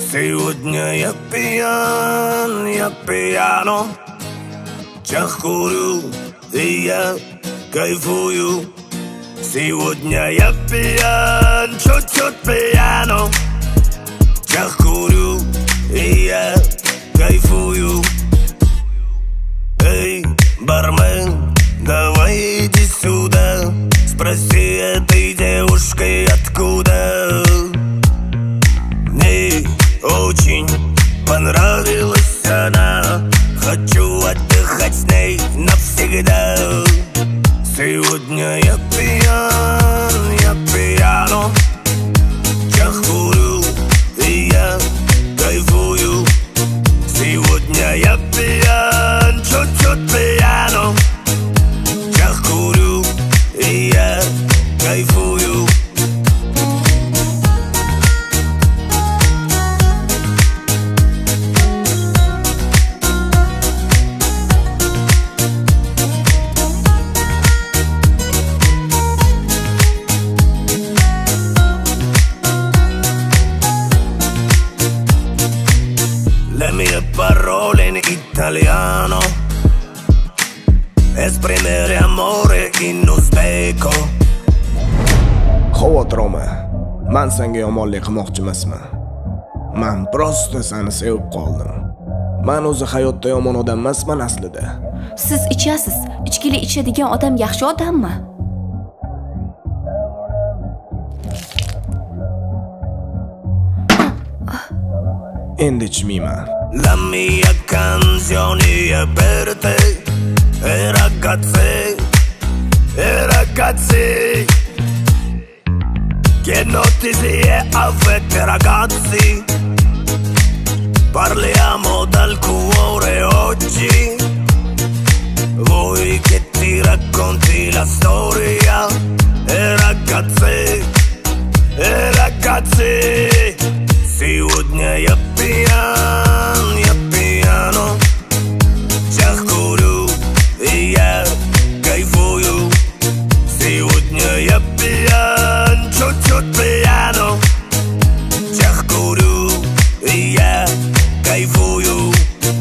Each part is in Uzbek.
Сегодня я пьяно, чахкурю, и я кайфую. Сегодня я пьян, чуть-чуть пьяно, чахкурю, и я кайфую. Эй, бармен, давай иди сюда, спроси этой девушкой откуда. Мне очень понравилась она, хочу отдыхать с ней навсегда. Сегодня я пьяно, чахкурю, и я кайфую. Сегодня я пьян, чуть-чуть пьяно, чахкурю, и я кайфую. Le mie parole in italiano, esprimere amore in uzbeko. Xavotirma, men senga yomonlik qilmoqchi emasman. Men prosta seni sevib qoldim. Men o'zi hayotda yomon odam emasman aslida. Siz ichasiz. Ichkili ichadigan odam yaxshi odammi? Endi ichmayman. La mia canzone è per te, e ragazzi, che notizie avete ragazzi? Parliamo dal cuore oggi, vuoi che ti racconti la storia? E ragazzi, сегодня я пьяно, чахкурю, и я кайфую. Сегодня я пьян, чуть-чуть пьяно, чахкурю, и я кайфую.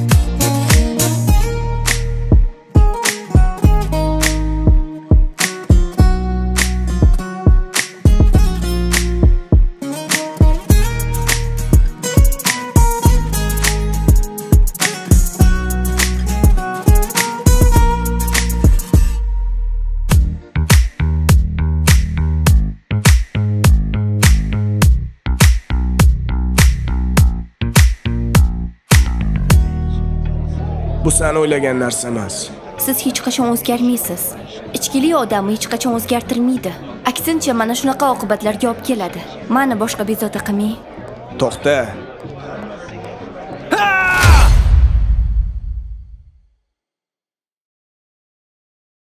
Bu sen o'ylagan narsa emas. Siz hech qachon o'zgarmaysiz. Ichkili odamni hech qachon o'zgartirmaydi. Aksincha, mana shunaqa oqibatlarga olib keladi. Meni boshqa bezovta qilmang. To'xta.